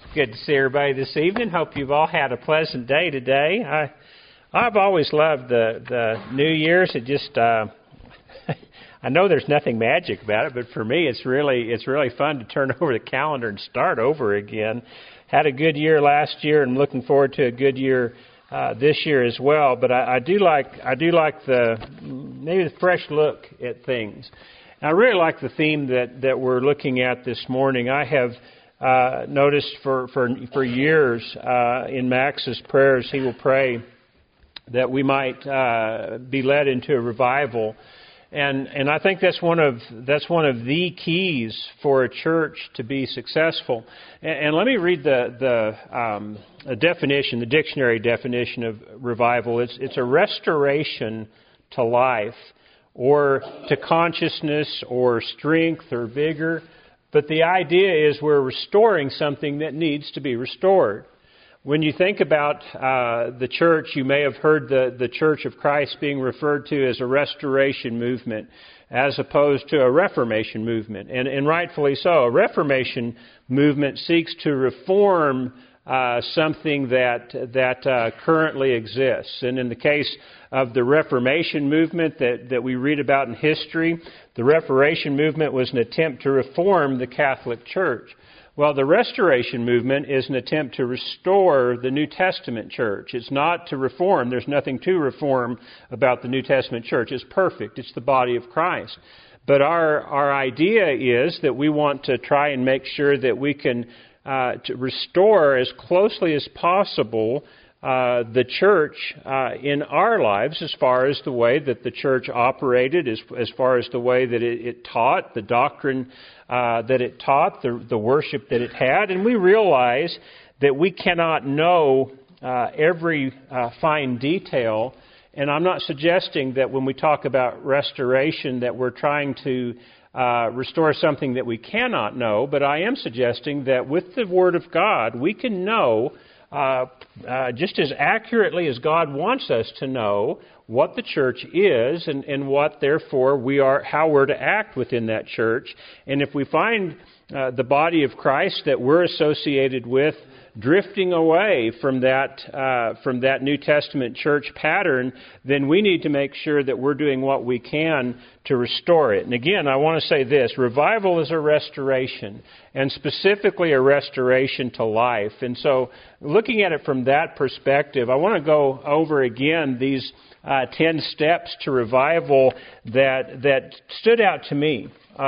Good to see everybody this evening. Hope you've all had a pleasant day today. I've always loved the New Year's. It just I know there's nothing magic about it, but for me it's really fun to turn over the calendar and start over again. Had a good year last year, and I'm looking forward to a good year this year as well. But I do like the fresh look at things. And I really like the theme that we're looking at this morning. I have noticed for years in Max's prayers, he will pray that we might be led into a revival, and I think that's one of the keys for a church to be successful. And let me read the definition, the dictionary definition of revival. It's a restoration to life, or to consciousness, or strength, or vigor. But the idea is we're restoring something that needs to be restored. When you think about the church, you may have heard the Church of Christ being referred to as a restoration movement as opposed to a Reformation movement. And rightfully so. A Reformation movement seeks to reform something that currently exists. And in the case of the Reformation movement that we read about in history, the Reformation movement was an attempt to reform the Catholic Church. Well, the Restoration movement is an attempt to restore the New Testament church. It's not to reform. There's nothing to reform about the New Testament church. It's perfect. It's the body of Christ. But our idea is that we want to try and make sure that we can to restore as closely as possible the church in our lives, as far as the way that the church operated, as far as the way that it taught, the doctrine that it taught, the worship that it had. And we realize that we cannot know every fine detail. And I'm not suggesting that when we talk about restoration that we're trying to restore something that we cannot know, but I am suggesting that with the Word of God, we can know just as accurately as God wants us to know what the church is and what, therefore, how we're to act within that church. And if we find the body of Christ that we're associated with drifting away from that New Testament church pattern, then we need to make sure that we're doing what we can to restore it. And again, I want to say this: revival is a restoration, and specifically a restoration to life. And so, looking at it from that perspective, I want to go over again these 10 steps to revival that stood out to me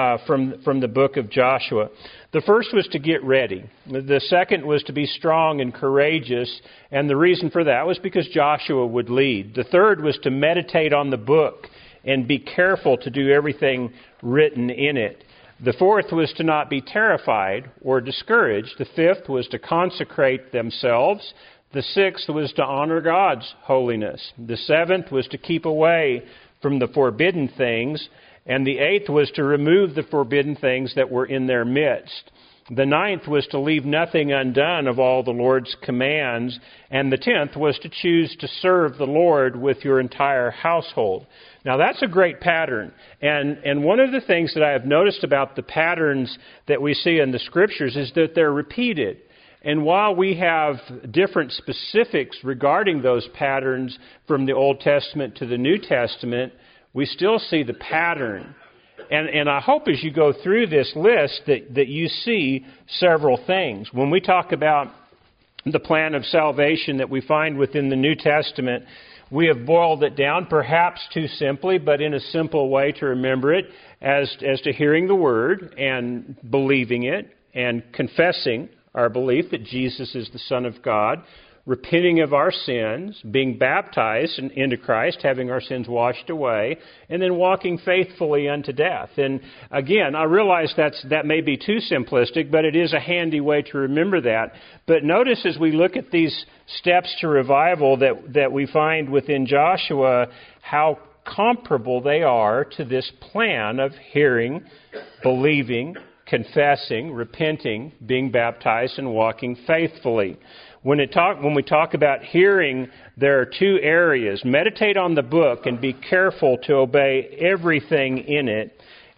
from the book of Joshua. The first was to get ready. The second was to be strong and courageous, and the reason for that was because Joshua would lead. The third was to meditate on the book and be careful to do everything written in it. The fourth was to not be terrified or discouraged. The fifth was to consecrate themselves. The sixth was to honor God's holiness. The seventh was to keep away from the forbidden things. And the eighth was to remove the forbidden things that were in their midst. The ninth was to leave nothing undone of all the Lord's commands. And the 10th was to choose to serve the Lord with your entire household. Now that's a great pattern. And one of the things that I have noticed about the patterns that we see in the Scriptures is that they're repeated. And while we have different specifics regarding those patterns from the Old Testament to the New Testament, we still see the pattern. And I hope as you go through this list that you see several things. When we talk about the plan of salvation that we find within the New Testament, we have boiled it down, perhaps too simply, but in a simple way to remember it, as to hearing the Word and believing it and confessing our belief that Jesus is the Son of God, repenting of our sins, being baptized into Christ, having our sins washed away, and then walking faithfully unto death. And again, I realize that may be too simplistic, but it is a handy way to remember that. But notice as we look at these steps to revival that we find within Joshua, how comparable they are to this plan of hearing, believing, confessing, repenting, being baptized, and walking faithfully. When we talk about hearing, there are two areas. Meditate on the book and be careful to obey everything in it.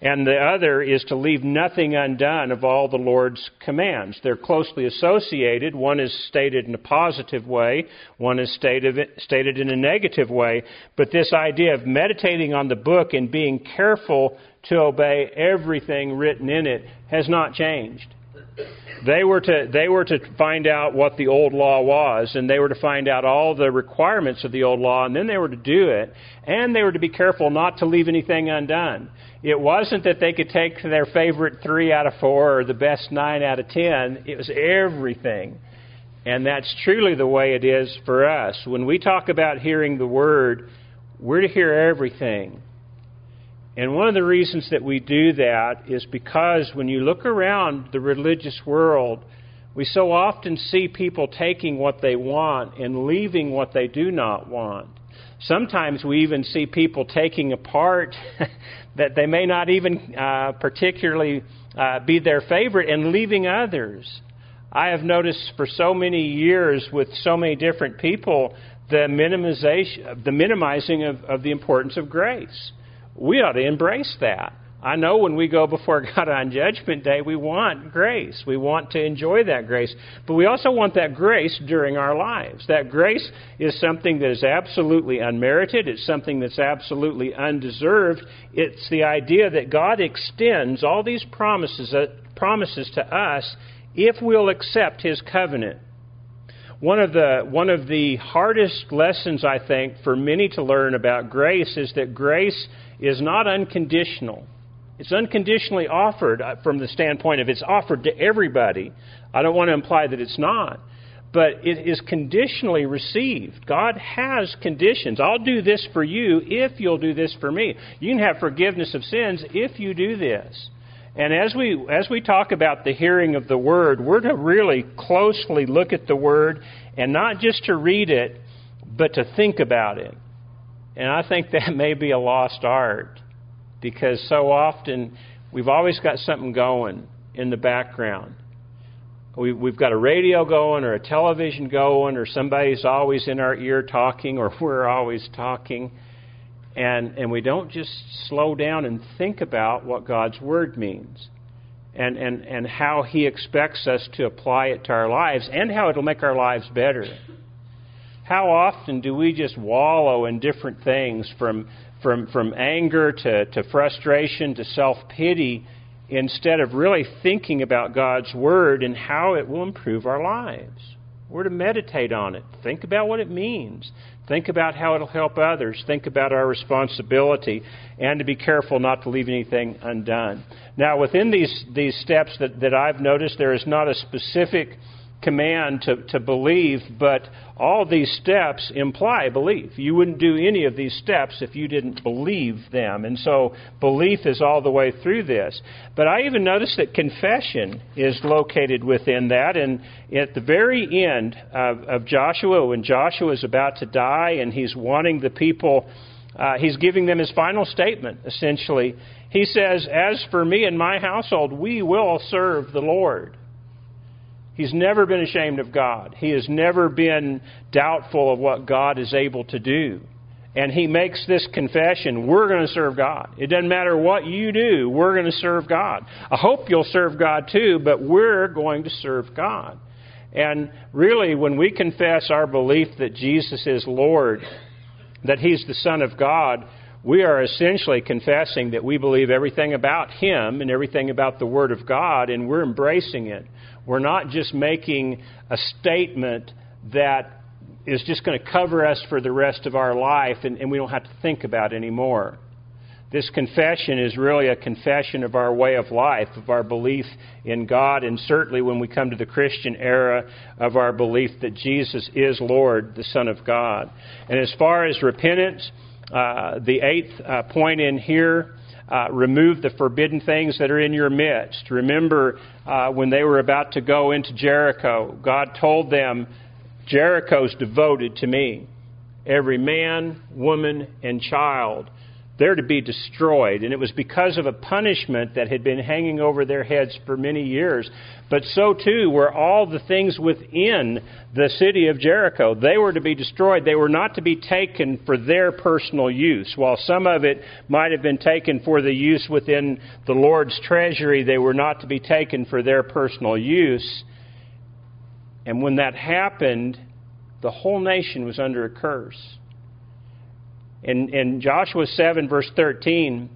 and the other is to leave nothing undone of all the Lord's commands. They're closely associated. One is stated in a positive way, one is stated in a negative way. But this idea of meditating on the book and being careful to obey everything written in it has not changed. They were to find out what the old law was, and they were to find out all the requirements of the old law, and then they were to do it, and they were to be careful not to leave anything undone. It wasn't that they could take their favorite 3 out of 4 or the best 9 out of 10. It was everything. And that's truly the way it is for us. When we talk about hearing the Word, we're to hear everything. And one of the reasons that we do that is because when you look around the religious world, we so often see people taking what they want and leaving what they do not want. Sometimes we even see people taking a part that they may not even particularly be their favorite and leaving others. I have noticed for so many years with so many different people the minimizing of the importance of grace. We ought to embrace that. I know when we go before God on Judgment Day, we want grace. We want to enjoy that grace. But we also want that grace during our lives. That grace is something that is absolutely unmerited. It's something that's absolutely undeserved. It's the idea that God extends all these promises to us if we'll accept His covenant. One of the hardest lessons, I think, for many to learn about grace is that grace is not unconditional. It's unconditionally offered from the standpoint of it's offered to everybody. I don't want to imply that it's not. But it is conditionally received. God has conditions. I'll do this for you if you'll do this for me. You can have forgiveness of sins if you do this. And as we talk about the hearing of the Word, we're to really closely look at the Word and not just to read it, but to think about it. And I think that may be a lost art because so often we've always got something going in the background. We've got a radio going or a television going or somebody's always in our ear talking or we're always talking. And we don't just slow down and think about what God's Word means and how He expects us to apply it to our lives and how it'll make our lives better. How often do we just wallow in different things from anger to frustration to self-pity instead of really thinking about God's Word and how it will improve our lives? We're to meditate on it. Think about what it means. Think about how it'll help others. Think about our responsibility and to be careful not to leave anything undone. Now, within these steps that I've noticed, there is not a specific command to believe, but all these steps imply belief. You wouldn't do any of these steps if you didn't believe them. And so belief is all the way through this. But I even noticed that confession is located within that. And at the very end of Joshua, when Joshua is about to die and he's wanting the people, he's giving them his final statement, essentially. He says, "As for me and my household, we will serve the Lord." He's never been ashamed of God. He has never been doubtful of what God is able to do. And he makes this confession, we're going to serve God. It doesn't matter what you do, we're going to serve God. I hope you'll serve God too, but we're going to serve God. And really, when we confess our belief that Jesus is Lord, that He's the Son of God, we are essentially confessing that we believe everything about Him and everything about the Word of God, and we're embracing it. We're not just making a statement that is just going to cover us for the rest of our life and we don't have to think about it anymore. This confession is really a confession of our way of life, of our belief in God, and certainly when we come to the Christian era, of our belief that Jesus is Lord, the Son of God. And as far as repentance, the eighth point in here, remove the forbidden things that are in your midst. Remember when they were about to go into Jericho, God told them, Jericho's devoted to me. Every man, woman, and child They're to be destroyed. And it was because of a punishment that had been hanging over their heads for many years. But so too were all the things within the city of Jericho. They were to be destroyed. They were not to be taken for their personal use. While some of it might have been taken for the use within the Lord's treasury, they were not to be taken for their personal use. And when that happened, the whole nation was under a curse. In Joshua 7, verse 13,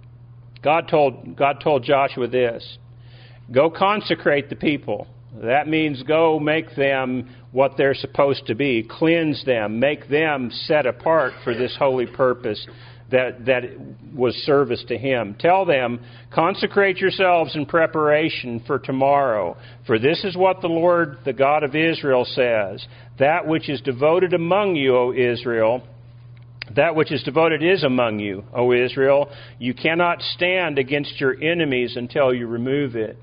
God told Joshua this: go consecrate the people. That means go make them what they're supposed to be. Cleanse them. Make them set apart for this holy purpose that was service to Him. Tell them, consecrate yourselves in preparation for tomorrow. For this is what the Lord, the God of Israel, says: that which is devoted among you, O Israel, that which is devoted is among you, O Israel. You cannot stand against your enemies until you remove it.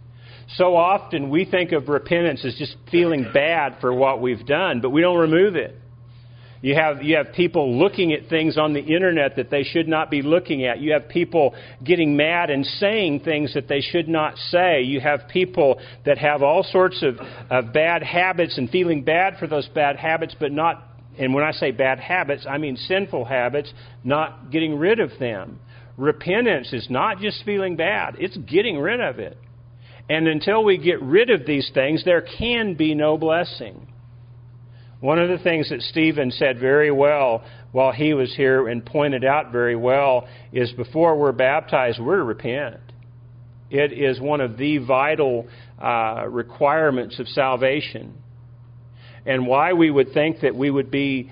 So often we think of repentance as just feeling bad for what we've done, but we don't remove it. You have people looking at things on the internet that they should not be looking at. You have people getting mad and saying things that they should not say. You have people that have all sorts of bad habits and feeling bad for those bad habits, but not, and when I say bad habits, I mean sinful habits, not getting rid of them. Repentance is not just feeling bad, it's getting rid of it. And until we get rid of these things, there can be no blessing. One of the things that Stephen said very well while he was here and pointed out very well is before we're baptized, we're to repent. It is one of the vital requirements of salvation. And why we would think that we would be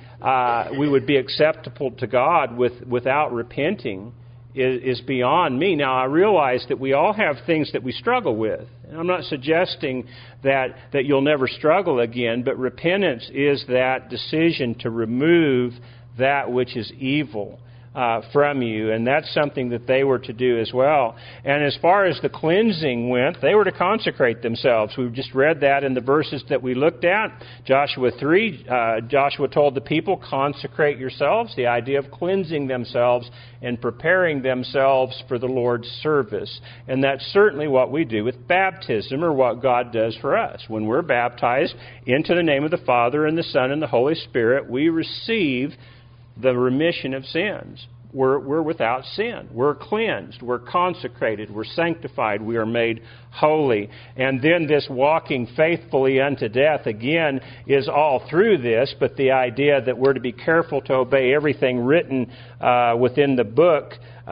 acceptable to God without repenting is beyond me. Now, I realize that we all have things that we struggle with. And I'm not suggesting that you'll never struggle again, but repentance is that decision to remove that which is evil from you. And that's something that they were to do as well. And as far as the cleansing went, they were to consecrate themselves. We've just read that in the verses that we looked at. Joshua 3, Joshua told the people, consecrate yourselves, the idea of cleansing themselves and preparing themselves for the Lord's service. And that's certainly what we do with baptism, or what God does for us. When we're baptized into the name of the Father and the Son and the Holy Spirit, we receive the remission of sins. We're without sin. We're cleansed. We're consecrated. We're sanctified. We are made holy. And then this walking faithfully unto death, again, is all through this, but the idea that we're to be careful to obey everything written within the book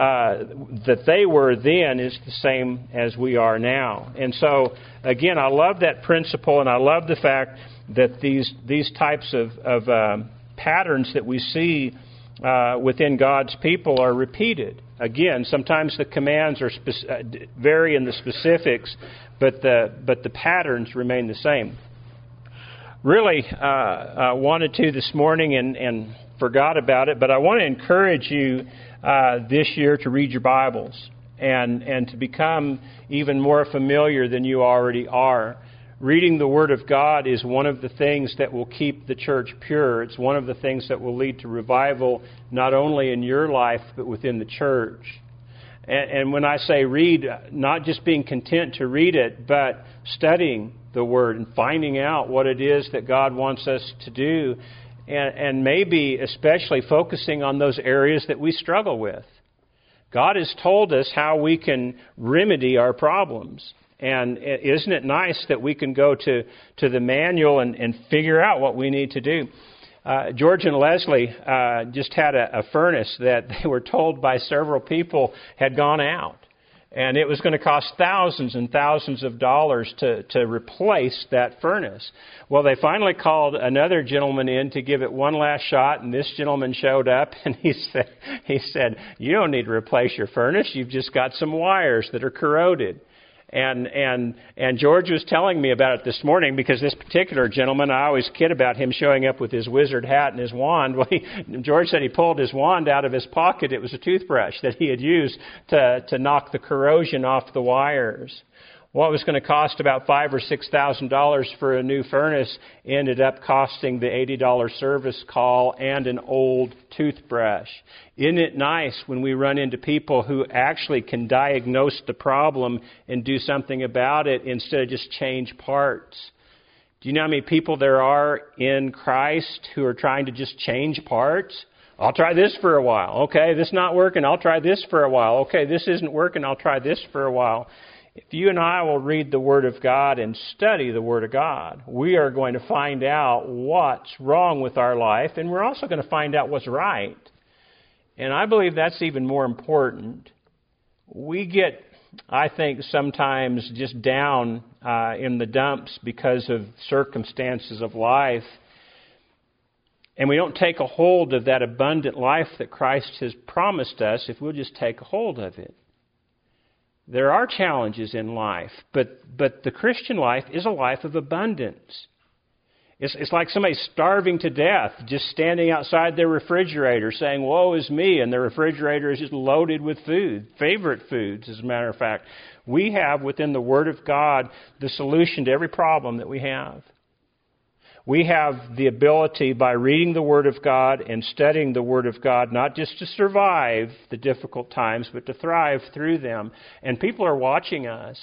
that they were then is the same as we are now. And so, again, I love that principle, and I love the fact that these types of patterns that we see within God's people are repeated. Again, sometimes the commands are vary in the specifics, but the patterns remain the same. Really wanted to this morning and forgot about it, but I want to encourage you this year to read your Bibles and to become even more familiar than you already are. Reading the Word of God is one of the things that will keep the church pure. It's one of the things that will lead to revival, not only in your life, but within the church. And when I say read, not just being content to read it, but studying the Word and finding out what it is that God wants us to do, and maybe especially focusing on those areas that we struggle with. God has told us how we can remedy our problems. And isn't it nice that we can go to the manual and figure out what we need to do? George and Leslie just had a furnace that they were told by several people had gone out. And it was going to cost thousands and thousands of dollars to replace that furnace. Well, they finally called another gentleman in to give it one last shot, and this gentleman showed up, and he said, you don't need to replace your furnace. You've just got some wires that are corroded. And George was telling me about it this morning, because this particular gentleman, I always kid about him showing up with his wizard hat and his wand. Well, George said he pulled his wand out of his pocket. It was a toothbrush that he had used to knock the corrosion off the wires. what was going to cost about $5,000 or $6,000 for a new furnace ended up costing the $80 service call and an old toothbrush. Isn't it nice when we run into people who actually can diagnose the problem and do something about it instead of just change parts? Do you know how many people there are in Christ who are trying to just change parts? I'll try this for a while. Okay, this is not working. I'll try this for a while. Okay, this isn't working. I'll try this for a while. If you and I will read the Word of God and study the Word of God, we are going to find out what's wrong with our life, and we're also going to find out what's right. And I believe that's even more important. We get, I think, sometimes just down in the dumps because of circumstances of life, and we don't take a hold of that abundant life that Christ has promised us if we'll just take a hold of it. There are challenges in life, but the Christian life is a life of abundance. It's like somebody starving to death, just standing outside their refrigerator saying, "Woe is me," and their refrigerator is just loaded with food, favorite foods, as a matter of fact. We have within the Word of God the solution to every problem that we have. We have the ability by reading the Word of God and studying the Word of God, not just to survive the difficult times, but to thrive through them. And people are watching us.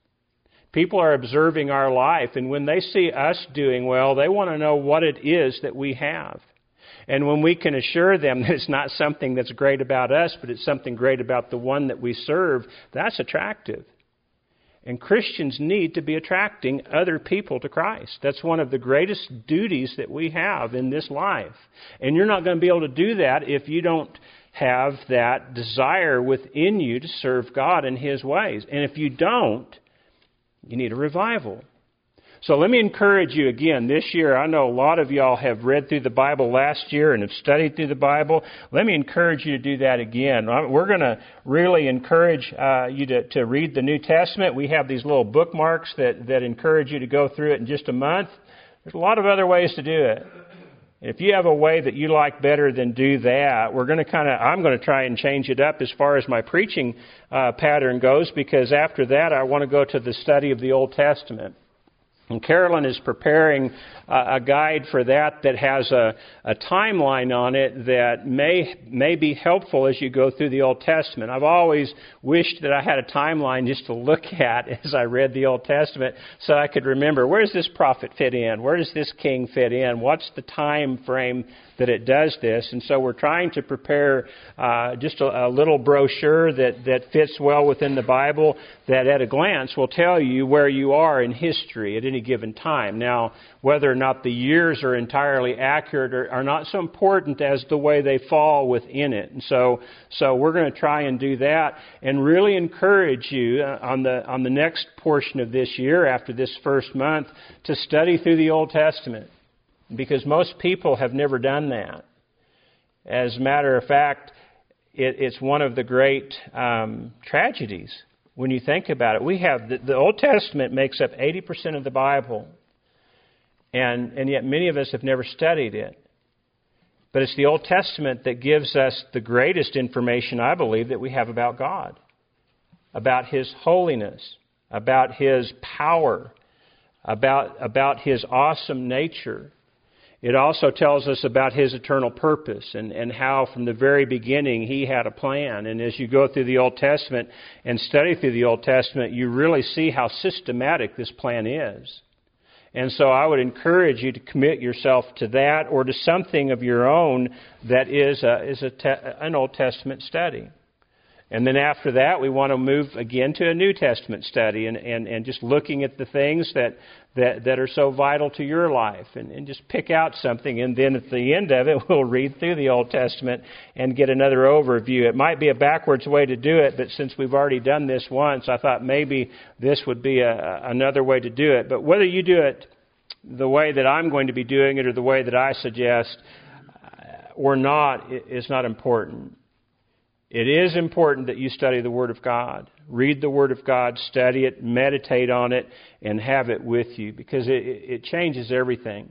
People are observing our life. And when they see us doing well, they want to know what it is that we have. And when we can assure them that it's not something that's great about us, but it's something great about the one that we serve, that's attractive. And Christians need to be attracting other people to Christ. That's one of the greatest duties that we have in this life. And you're not going to be able to do that if you don't have that desire within you to serve God in His ways. And if you don't, you need a revival. So let me encourage you again this year. I know a lot of y'all have read through the Bible last year and have studied through the Bible. Let me encourage you to do that again. We're going to really encourage you to read the New Testament. We have these little bookmarks that encourage you to go through it in just a month. There's a lot of other ways to do it. If you have a way that you like better than do that, I'm going to try and change it up as far as my preaching pattern goes, because after that I want to go to the study of the Old Testament. And Carolyn is preparing a guide for that has a timeline on it that may be helpful as you go through the Old Testament. I've always wished that I had a timeline just to look at as I read the Old Testament so I could remember, where does this prophet fit in? Where does this king fit in? What's the time frame that it does this? And so we're trying to prepare just a little brochure that fits well within the Bible that at a glance will tell you where you are in history at any given time. Now, whether or not the years are entirely accurate are not so important as the way they fall within it. And so we're going to try and do that and really encourage you on the next portion of this year, after this first month, to study through the Old Testament, because most people have never done that. As a matter of fact, it's one of the great tragedies when you think about it. We have the Old Testament makes up 80% of the Bible, and yet many of us have never studied it. But it's the Old Testament that gives us the greatest information, I believe, that we have about God, about His holiness, about His power, about His awesome nature. It also tells us about His eternal purpose and how from the very beginning He had a plan. And as you go through the Old Testament and study through the Old Testament, you really see how systematic this plan is. And so I would encourage you to commit yourself to that or to something of your own that is an Old Testament study. And then after that, we want to move again to a New Testament study and just looking at the things that are so vital to your life and just pick out something. And then at the end of it, we'll read through the Old Testament and get another overview. It might be a backwards way to do it, but since we've already done this once, I thought maybe this would be another way to do it. But whether you do it the way that I'm going to be doing it or the way that I suggest or not is not important. It is important that you study the Word of God. Read the Word of God, study it, meditate on it, and have it with you, because it changes everything.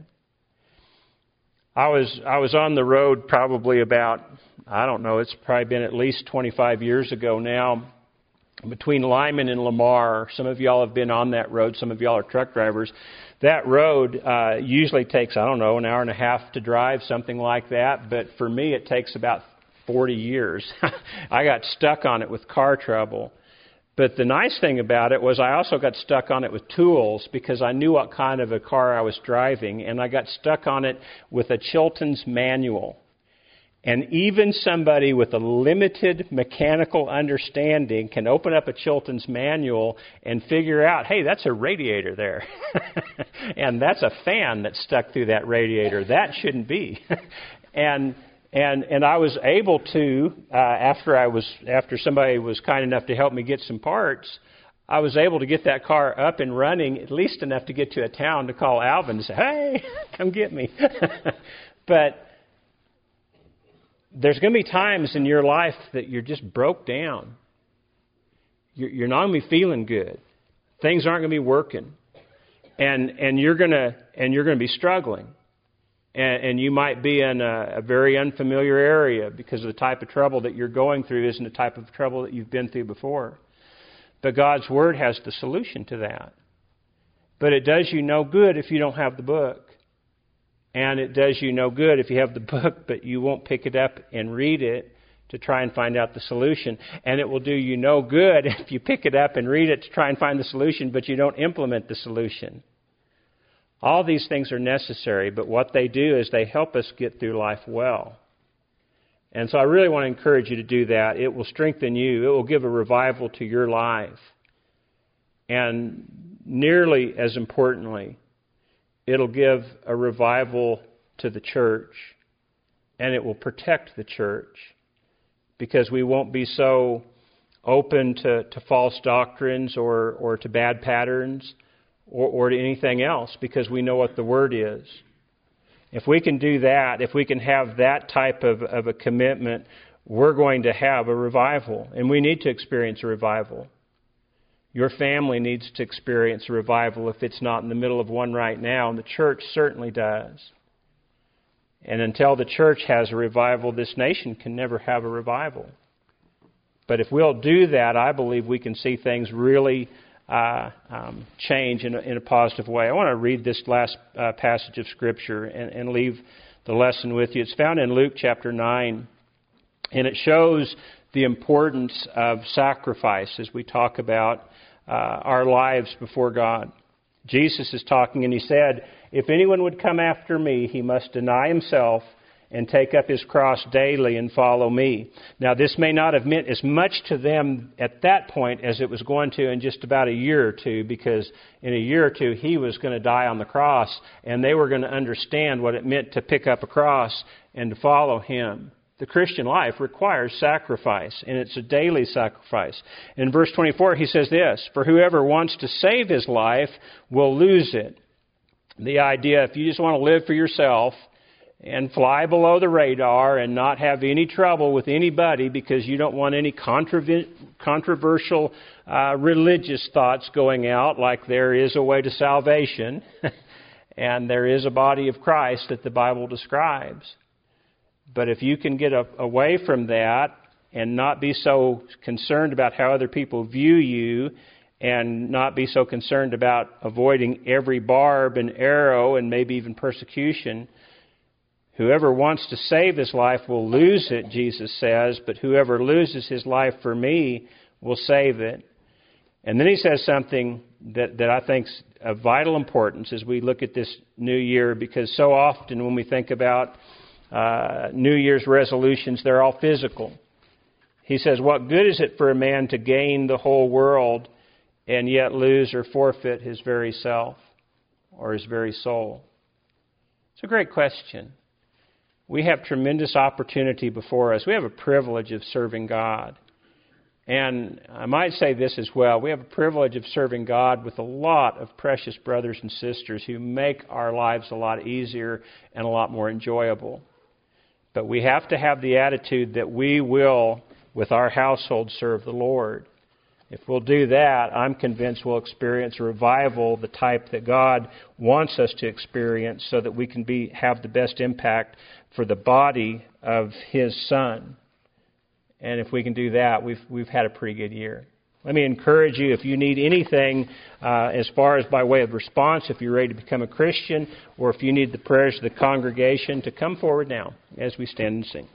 I was on the road probably about, it's probably been at least 25 years ago now, between Lyman and Lamar. Some of y'all have been on that road. Some of y'all are truck drivers. That road usually takes, an hour and a half to drive, something like that. But for me, it takes about 40 years. I got stuck on it with car trouble. But the nice thing about it was I also got stuck on it with tools because I knew what kind of a car I was driving, and I got stuck on it with a Chilton's manual. And even somebody with a limited mechanical understanding can open up a Chilton's manual and figure out, hey, that's a radiator there. And that's a fan that's stuck through that radiator. That shouldn't be. And I was able to, after somebody was kind enough to help me get some parts, I was able to get that car up and running at least enough to get to a town to call Alvin and say, hey, come get me. But there's going to be times in your life that you're just broke down. You're not going to be feeling good. Things aren't going to be working. And you're going to be struggling. And you might be in a very unfamiliar area because of the type of trouble that you're going through isn't the type of trouble that you've been through before. But God's Word has the solution to that. But it does you no good if you don't have the book. And it does you no good if you have the book, but you won't pick it up and read it to try and find out the solution. And it will do you no good if you pick it up and read it to try and find the solution, but you don't implement the solution. All these things are necessary, but what they do is they help us get through life well. And so I really want to encourage you to do that. It will strengthen you. It will give a revival to your life. And nearly as importantly, it'll give a revival to the church, and it will protect the church because we won't be so open to false doctrines or to bad patterns or to anything else because we know what the Word is. If we can do that, if we can have that type of a commitment, we're going to have a revival, and we need to experience a revival. Your family needs to experience a revival if it's not in the middle of one right now, and the church certainly does. And until the church has a revival, this nation can never have a revival. But if we'll do that, I believe we can see things really change in a positive way. I want to read this last passage of Scripture and leave the lesson with you. It's found in Luke chapter 9, and it shows the importance of sacrifice as we talk about our lives before God. Jesus is talking, and he said, "If anyone would come after me, he must deny himself and take up his cross daily and follow me." Now, this may not have meant as much to them at that point as it was going to in just about a year or two, because in a year or two, he was going to die on the cross, and they were going to understand what it meant to pick up a cross and to follow him. The Christian life requires sacrifice, and it's a daily sacrifice. In verse 24, he says this, "For whoever wants to save his life will lose it." The idea, if you just want to live for yourself and fly below the radar and not have any trouble with anybody because you don't want any controversial religious thoughts going out, like there is a way to salvation and there is a body of Christ that the Bible describes. But if you can get away from that and not be so concerned about how other people view you and not be so concerned about avoiding every barb and arrow and maybe even persecution, whoever wants to save his life will lose it, Jesus says, but whoever loses his life for me will save it. And then he says something that I think is of vital importance as we look at this new year, because so often when we think about New Year's resolutions, they're all physical. He says, "What good is it for a man to gain the whole world and yet lose or forfeit his very self or his very soul?" It's a great question. We have tremendous opportunity before us. We have a privilege of serving God. And I might say this as well. We have a privilege of serving God with a lot of precious brothers and sisters who make our lives a lot easier and a lot more enjoyable. But we have to have the attitude that we will, with our household, serve the Lord. If we'll do that, I'm convinced we'll experience a revival, the type that God wants us to experience, so that we can have the best impact for the body of His Son. And if we can do that, we've had a pretty good year. Let me encourage you, if you need anything as far as by way of response, if you're ready to become a Christian, or if you need the prayers of the congregation, to come forward now as we stand and sing.